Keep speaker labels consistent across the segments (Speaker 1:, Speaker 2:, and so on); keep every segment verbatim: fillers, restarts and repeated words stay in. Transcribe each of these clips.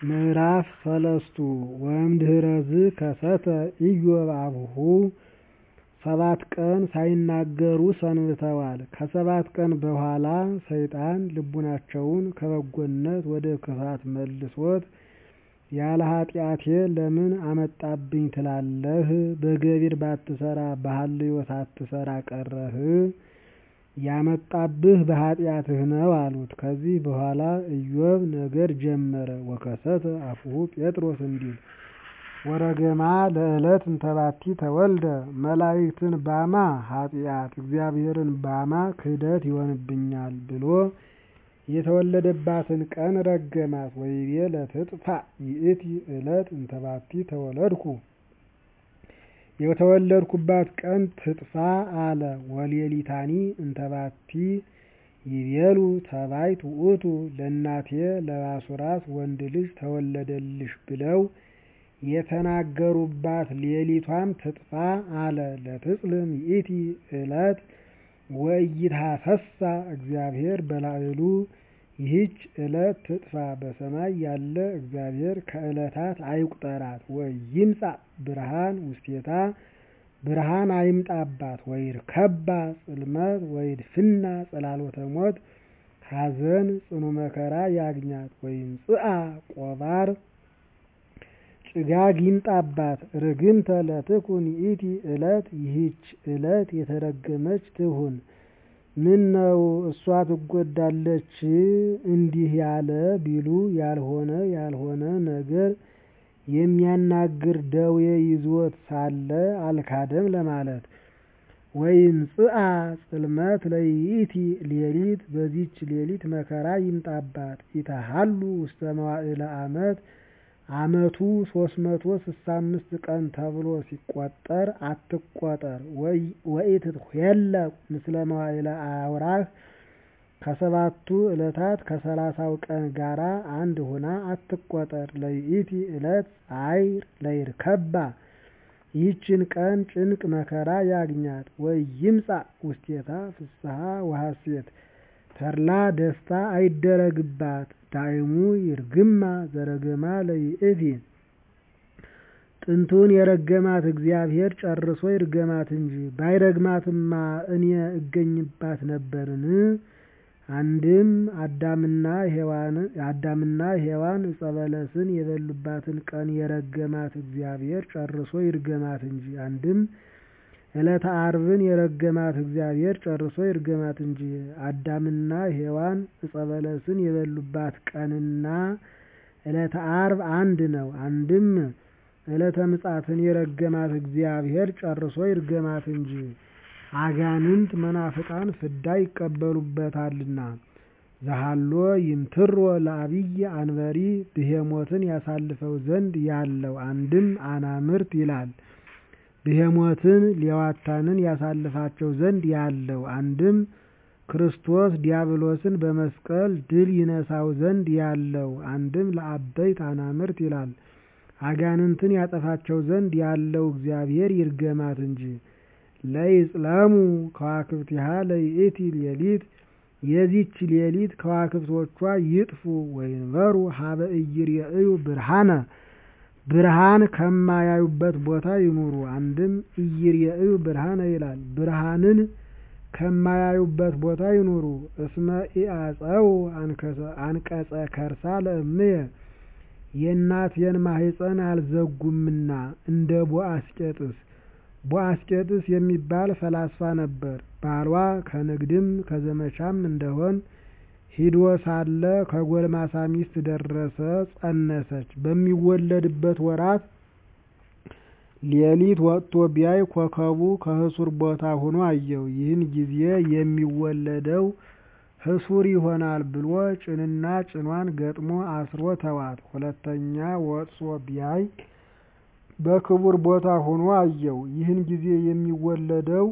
Speaker 1: ምዕራፍ ሰለስቱ ወእምድኅረዝ ከሰተ ኢዮብ አብሁ ሰባት ቀን ሳይናገሩ ሰንብተዋል። ከሰባት ቀን በኋላ ሰይጣን ልቡናቸውን ከበጎነት ወደ ክፋት መልሶት ያለ ኃጢአቴ ለምን አመጣብኝ ትላለህ? በገቢር ባትሰራ በሐልዮ ሳትሰራ ቀረህ? ያመጣብህ በኃጢአትህ ነው አሉት። ከዚህ በኋላ ኢዮብ ነገር ጀመረ። ወከሰተ አፍሁ ጴጥሮስ እንዲል ወረገማ ለዕለት እንተባቲ ተወልደ መላእክትን ባማ ኃጢአት እግዚአብሔርን ባማ ክህደት ይሆንብኛል ብሎ የተወለደባትን ቀን ረገማት። ወይቤ ለትጥፋ ይእቲ ዕለት እንተባቲ ተወለድኩ የተወለድኩባት ቀን ትጥፋ አለ። ወሌሊታኒ እንተባቲ ይቤሉ ተባይት ውእቱ ለእናቴ ለባሱራት ወንድ ልጅ ተወለደልሽ ብለው የተናገሩባት ሌሊቷም ትጥፋ አለ። ለትጽልም ይእቲ ዕለት ወኢይትሐሰሳ እግዚአብሔር በላዕሉ ይህች ዕለት ትጥፋ በሰማይ ያለ እግዚአብሔር ከዕለታት አይቁጠራት። ወይምጻእ ብርሃን ውስቴታ ብርሃን አይምጣባት። ወይርከባ ጽልመት ወይድፍና ጽላሎተ ሞት ሐዘን ጽኑ መከራ ያግኛት። ወይምጽአ ቆባር ጭጋግ ይምጣባት። ርግምተ ለትኩን ይእቲ ዕለት ይህች ዕለት የተረገመች ትሁን። ምነው እሷ ትጎዳለች እንዲህ ያለ ቢሉ ያልሆነ ያልሆነ ነገር የሚያናግር ደዌ ይዞት ሳለ አልካደም ለማለት። ወይምጽአ ጽልመት ለይእቲ ሌሊት በዚች ሌሊት መከራ ይምጣባት። ኢተሃሉ ውስተ መዋዕለ ዓመት ዓመቱ ሶስት መቶ ስልሳ አምስት ቀን ተብሎ ሲቆጠር አትቆጠር። ወኢትትኄለቅ ምስለ መዋዕለ አውራህ ከሰባቱ ዕለታት ከሰላሳው ቀን ጋራ አንድ ሆና አትቆጠር። ለይእቲ ዕለት ጻዕር ለይርከባ ይህችን ቀን ጭንቅ መከራ ያግኛት። ወይምጻእ ውስቴታ ፍስሐ ወሐሴት ተድላ ደስታ አይደረግባት። ዳይሙ ይርግማ ዘረገማ ለይእቲ ጥንቱን የረገማት እግዚአብሔር ጨርሶ ይርገማት እንጂ ባይረግማትማ እኔ እገኝባት ነበርን? አንድም አዳምና ሔዋን አዳምና ሔዋን ዕፀ በለስን የበሉባትን ቀን የረገማት እግዚአብሔር ጨርሶ ይርገማት እንጂ። አንድም ዕለተ ዓርብን የረገማት እግዚአብሔር ጨርሶ ይርገማት እንጂ። አዳምና ሔዋን ዕፀ በለስን የበሉባት ቀንና ዕለተ ዓርብ አንድ ነው። አንድም ዕለተ ምጽአትን የረገማት እግዚአብሔር ጨርሶ ይርገማት እንጂ። አጋንንት መናፍቃን ፍዳ ይቀበሉበታልና። ዘሃሎ ይምትሮ ለአብይ አንበሪ ብሄሞትን ያሳልፈው ዘንድ ያለው አንድም አናምርት ይላል። ብሄሞትን ሌዋታንን ያሳልፋቸው ዘንድ ያለው አንድም ክርስቶስ ዲያብሎስን በመስቀል ድል ይነሳው ዘንድ ያለው አንድም ለአበይት አናምርት ይላል። አጋንንትን ያጠፋቸው ዘንድ ያለው እግዚአብሔር ይርገማት እንጂ። ለይጽለሙ ከዋክብቲሃ ለይእቲ ሌሊት የዚች ሌሊት ከዋክብቶቿ ይጥፉ። ወይንበሩ ሀበ ኢይሬእዩ ብርሃነ ብርሃን ከማያዩበት ቦታ ይኑሩ። አንድም ኢይሬእዩ ብርሃነ ይላል። ብርሃንን ከማያዩበት ቦታ ይኑሩ። እስመ ኢአፀው አንቀጸ ከርሳ ለእምየ የእናቴን ማህፀን አልዘጉምና። እንደ ቦአስቄጥስ ቦአስቄጥስ የሚባል ፈላስፋ ነበር። ባሏ ከንግድም ከዘመቻም እንደሆን ሂዶ ሳለ ከጎልማሳ ሚስት ደረሰ፣ ጸነሰች። በሚወለድበት ወራት ሌሊት ወጥቶ ቢያይ ኮከቡ ከህሱር ቦታ ሆኖ አየው። ይህን ጊዜ የሚወለደው ህሱር ይሆናል ብሎ ጭንና ጭኗን ገጥሞ አስሮ ተዋት። ሁለተኛ ወጥቶ ቢያይ በክቡር ቦታ ሆኖ አየው። ይህን ጊዜ የሚወለደው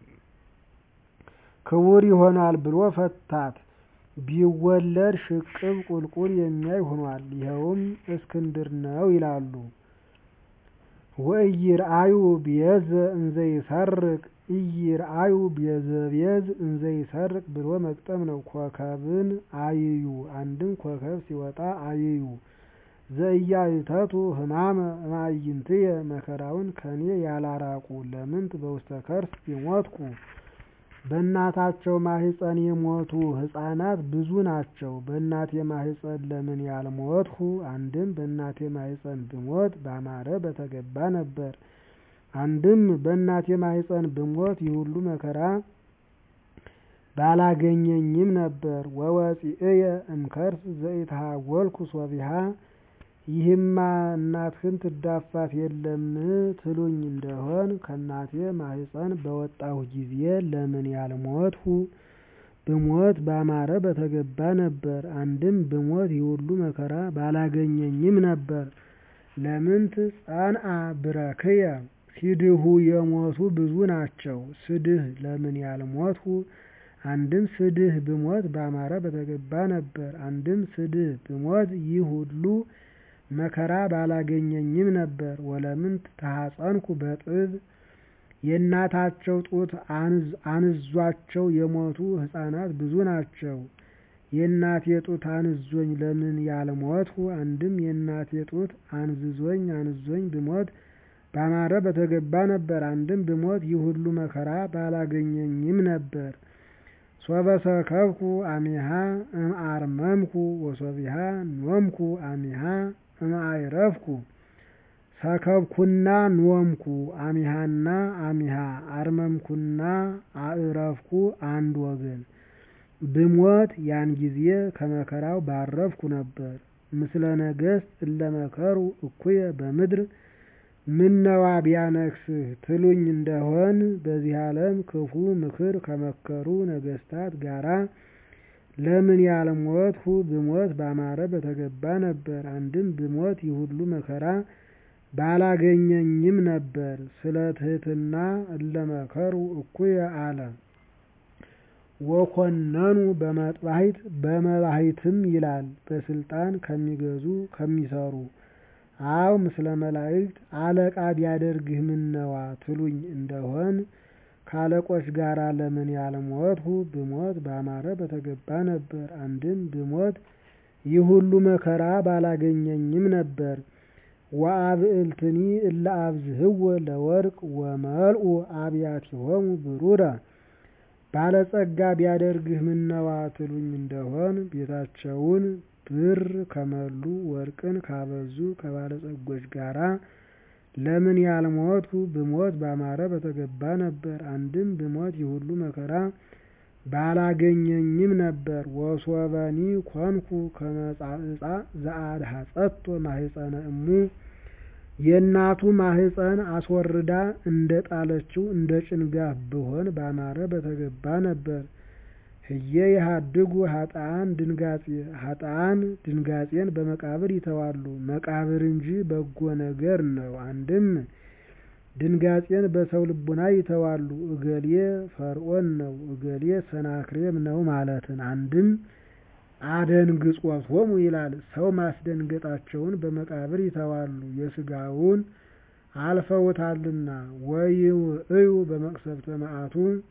Speaker 1: ክቡር ይሆናል ብሎ ፈታት። ቢወለድ ሽቅብ ቁልቁል የሚያይ ሆኗል። ይኸውም እስክንድር ነው ይላሉ። ወኢይርአዩ ቤዘ እንዘ ይሰርቅ ኢይርአዩ ቤዘ ቤዝ እንዘ ይሰርቅ ብሎ መግጠም ነው። ኮከብን አይዩ። አንድም ኮከብ ሲወጣ አይዩ። ዘኢያእተቱ ሕማመ እምአዕይንትየ መከራውን ከኔ ያላራቁ ለምንት በውስተ ከርስ ይሞትኩ። በእናታቸው ማኅፀን የሞቱ ሕፃናት ብዙ ናቸው። በእናቴ ማኅፀን ለምን ያልሞትሁ? አንድም በእናቴ ማኅፀን ብሞት ባማረ በተገባ ነበር። አንድም በእናቴ ማኅፀን ብሞት ይህ ሁሉ መከራ ባላገኘኝም ነበር። ወወፂእየ እምከርስ ዘኢተሐወልኩ ሶቢሃ። ይህማ እናትህን ትዳፋት የለም ትሉኝ እንደሆን ከእናቴ ማኅፀን በወጣሁ ጊዜ ለምን ያልሞትሁ? ብሞት ባማረ በተገባ ነበር። አንድም ብሞት ይህ ሁሉ መከራ ባላገኘኝም ነበር። ለምንት ጸንዐ ብረክየ። ሲድሁ የሞቱ ብዙ ናቸው። ስድህ ለምን ያልሞትሁ? አንድም ስድህ ብሞት ባማረ በተገባ ነበር። አንድም ስድህ ብሞት ይህ ሁሉ መከራ ባላገኘኝም ነበር። ወለምንት ተሐፀንኩ በጥብ። የእናታቸው ጡት አንዟቸው የሞቱ ሕፃናት ብዙ ናቸው። የእናቴ ጡት አንዞኝ ለምን ያልሞትሁ? አንድም የእናቴ ጡት አንዝዞኝ አንዞኝ ብሞት ባማረ በተገባ ነበር። አንድም ብሞት ይህ ሁሉ መከራ ባላገኘኝም ነበር። ሶበ ሰከብኩ አሚሃ እምአርመምኩ ወሶቢሃ ኖምኩ አሚሃ እምአዕረፍኩ። ሰከብኩና ኖምኩ አሚሃና አሚሃ አርመምኩና አዕረፍኩ አንድ ወገን። ብሞት ያን ጊዜ ከመከራው ባረፍኩ ነበር። ምስለ ነገሥት እለ መከሩ እኩየ በምድር። ምነዋ ቢያነክስህ ትሉኝ እንደሆን በዚህ ዓለም ክፉ ምክር ከመከሩ ነገሥታት ጋራ ለምን ያልሞትሁ? ብሞት ባማረ በተገባ ነበር። አንድም ብሞት ይህ ሁሉ መከራ ባላገኘኝም ነበር። ስለ ትሕትና እለ መከሩ እኩየ አለ። ወኮነኑ በመጥባሕት በመባሕትም ይላል በስልጣን ከሚገዙ ከሚሰሩ። አው ምስለ መላእክት አለቃ ቢያደርግህ ምነዋ ትሉኝ እንደሆን ከአለቆች ጋር ለምን ያልሞትሁ? ብሞት ባማረ በተገባ ነበር። አንድም ብሞት ይህ ሁሉ መከራ ባላገኘኝም ነበር። ወአብዕልትኒ እለ አብዝህዎ ለወርቅ ወመልኡ አብያቲሆሙ ብሩረ። ባለጸጋ ቢያደርግህ ምነዋ ትሉኝ እንደሆን ቤታቸውን ብር ከመሉ ወርቅን ካበዙ ከባለጸጎች ጋራ ለምን ያልሞትሁ? ብሞት ባማረ በተገባ ነበር። አንድም ብሞት ይህ ሁሉ መከራ ባላገኘኝም ነበር። ወሶበኒ ኮንኩ ከመ ጻዕጻ ዘአድኀጸቶ ማኅፀነ እሙ። የእናቱ ማኅፀን አስወርዳ እንደ ጣለችው እንደ ጭንጋፍ ብሆን ባማረ በተገባ ነበር። ህየ ይሃድጉ ኃጥአን ድንጋጼ። ኃጥአን ድንጋጼን በመቃብር ይተዋሉ። መቃብር እንጂ በጎ ነገር ነው። አንድም ድንጋጼን በሰው ልቡና ይተዋሉ። እገሌ ፈርዖን ነው እገሌ ሰናክሬም ነው ማለትን። አንድም አደንግጾቶሙ ይላል። ሰው ማስደንገጣቸውን በመቃብር ይተዋሉ የሥጋውን አልፈውታልና። ወይውዕዩ በመቅሰፍተ መዓቱ።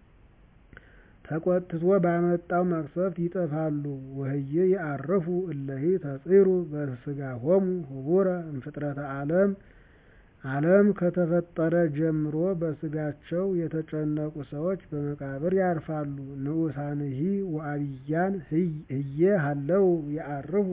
Speaker 1: ተቆጥቶ ባመጣው መቅሰፍት ይጠፋሉ። ወህየ ይዐርፉ እለሂ ተጽሩ በሥጋሆሙ ህቡረ እምፍጥረተ ዓለም። ዓለም ከተፈጠረ ጀምሮ በሥጋቸው የተጨነቁ ሰዎች በመቃብር ያርፋሉ። ንዑሳንሂ ወዐቢያን ህየ ሀለው ይዐርፉ።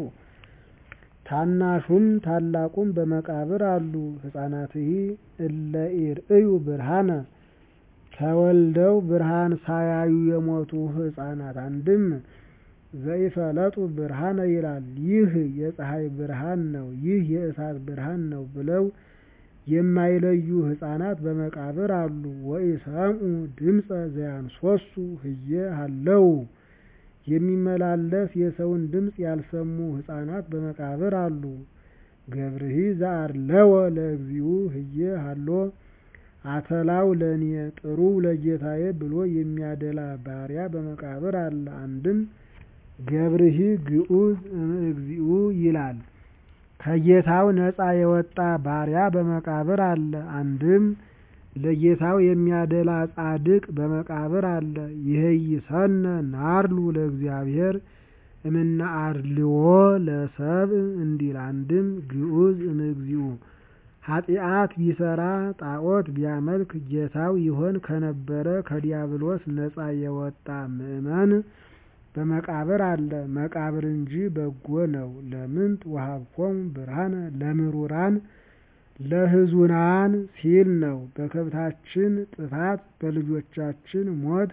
Speaker 1: ታናሹም ታላቁም በመቃብር አሉ። ሕፃናትሂ እለ ኢርእዩ ብርሃነ። ተወልደው ብርሃን ሳያዩ የሞቱ ሕፃናት። አንድም ዘኢፈለጡ ብርሃነ ይላል። ይህ የፀሐይ ብርሃን ነው ይህ የእሳት ብርሃን ነው ብለው የማይለዩ ሕፃናት በመቃብር አሉ። ወኢሰምዑ ድምፀ ዘያንሶሱ ህየ ሀለው። የሚመላለስ የሰውን ድምፅ ያልሰሙ ሕፃናት በመቃብር አሉ። ገብርሂ ዘአርለወ ለእግዚኡ ህየ ሀሎ። አተላው ለኔ ጥሩው ለጌታዬ ብሎ የሚያደላ ባሪያ በመቃብር አለ። አንድም ገብርሂ ግዑዝ እምእግዚኡ ይላል። ከጌታው ነፃ የወጣ ባሪያ በመቃብር አለ። አንድም ለጌታው የሚያደላ ጻድቅ በመቃብር አለ። ይሄይሰነ ናርሉ ለእግዚአብሔር። እምነ አድልዎ ለሰብእ እንዲል አንድም ግዑዝ እምግዚኡ ኃጢአት ቢሰራ ጣዖት ቢያመልክ ጌታው ይሆን ከነበረ ከዲያብሎስ ነፃ የወጣ ምእመን በመቃብር አለ። መቃብር እንጂ በጎ ነው። ለምንት ወሀብኮሙ ብርሃነ ለምሩራን ለሕዙናን ሲል ነው። በከብታችን ጥፋት በልጆቻችን ሞት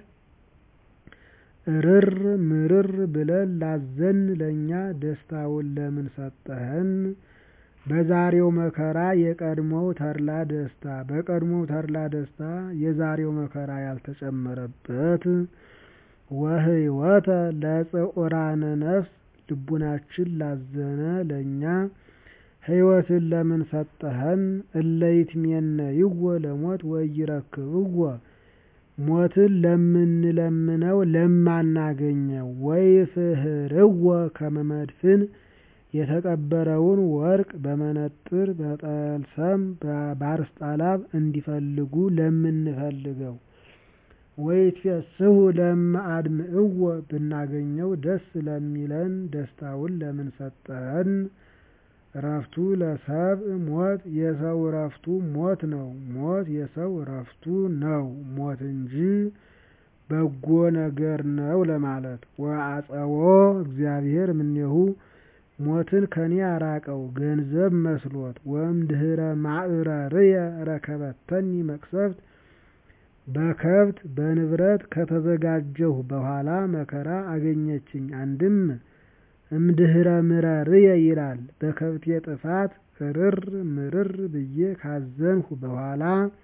Speaker 1: እርር ምርር ብለን ላዘን ለእኛ ደስታውን ለምን ሰጠኸን? በዛሬው መከራ የቀድሞው ተድላ ደስታ በቀድሞው ተድላ ደስታ የዛሬው መከራ ያልተጨመረበት ወህይወተ ለጽዑራነ ነፍስ ልቡናችን ላዘነ ለእኛ ሕይወትን ለምን ሰጠኸን? እለ ይትሜነይዎ ለሞት ወኢይረክብዎ ሞትን ለምንለምነው ለማናገኘው ወይፍህርዎ ከመ መድፍን የተቀበረውን ወርቅ በመነጥር በጠልሰም በአርስጣላብ እንዲፈልጉ ለምንፈልገው ወይትፌስሑ ለእመ አድምዕዎ ብናገኘው ደስ ለሚለን ደስታውን ለምን ሰጠኸን? እረፍቱ ለሰብእ ሞት የሰው እረፍቱ ሞት ነው። ሞት የሰው እረፍቱ ነው ሞት እንጂ በጎ ነገር ነው ለማለት። ወአጸዎ እግዚአብሔር እምኔሁ ሞትን ከኔ አራቀው ገንዘብ መስሎት ወእምድኅረ ማዕረርየ ረከበተኒ መቅሰፍት በከብት በንብረት ከተዘጋጀሁ በኋላ መከራ አገኘችኝ። አንድም እምድኅረ ምረርየ ይላል። በከብቴ ጥፋት እርር ምርር ብዬ ካዘንሁ በኋላ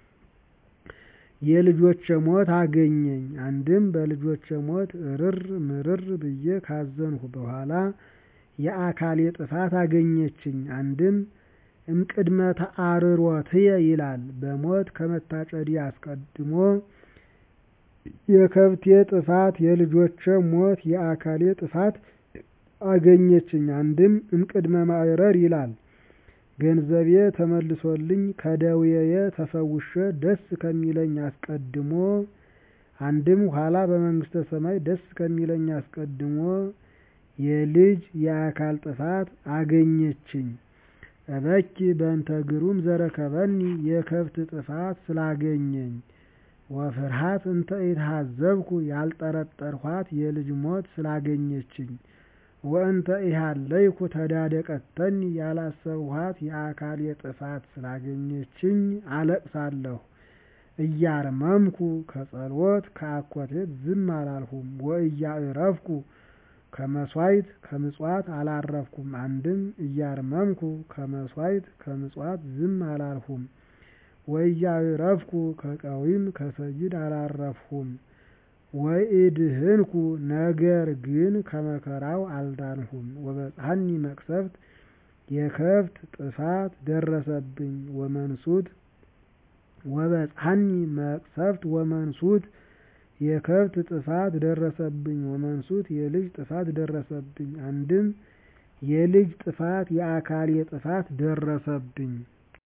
Speaker 1: የልጆቼ ሞት አገኘኝ። አንድም በልጆቼ ሞት እርር ምርር ብዬ ካዘንሁ በኋላ የአካሌ ጥፋት አገኘችኝ። አንድም እምቅድመ ተአርሮትየ ይላል። በሞት ከመታጨዴ አስቀድሞ የከብቴ ጥፋት የልጆቼ ሞት የአካሌ ጥፋት አገኘችኝ። አንድም እምቅድመ ማዕረር ይላል። ገንዘቤ ተመልሶልኝ ከደዌዬ ተፈውሼ ደስ ከሚለኝ አስቀድሞ አንድም ኋላ በመንግሥተ ሰማይ ደስ ከሚለኝ አስቀድሞ የልጅ የአካል ጥፋት አገኘችኝ። እበኪ በእንተ ግሩም ዘረከበኒ የከብት ጥፋት ስላገኘኝ ወፍርሃት እንተ ኢትሃዘብኩ ያልጠረጠርኋት የልጅ ሞት ስላገኘችኝ ወእንተ ኢሃለይኩ ተዳደቀተኒ ያላሰብኋት የአካሌ ጥፋት ስላገኘችኝ አለቅሳለሁ። እያርመምኩ ከጸሎት ከአኮቴት ዝም አላልሁም። ወእያዕረፍኩ ከመሥዋዕት ከምጽዋት አላረፍኩም። አንድም እያርመምኩ ከመሥዋዕት ከምጽዋት ዝም አላልሁም። ወእያዕረፍኩ ከቀዊም ከሰይድ አላረፍሁም። ወኢድህንኩ ነገር ግን ከመከራው አልዳንሁም። ወበጽሐኒ መቅሰፍት የከብት ጥፋት ደረሰብኝ። ወመንሱት ወበጽሐኒ መቅሰፍት ወመንሱት የከብት ጥፋት ደረሰብኝ። ወመንሱት የልጅ ጥፋት ደረሰብኝ። አንድም የልጅ ጥፋት የአካሌ ጥፋት ደረሰብኝ።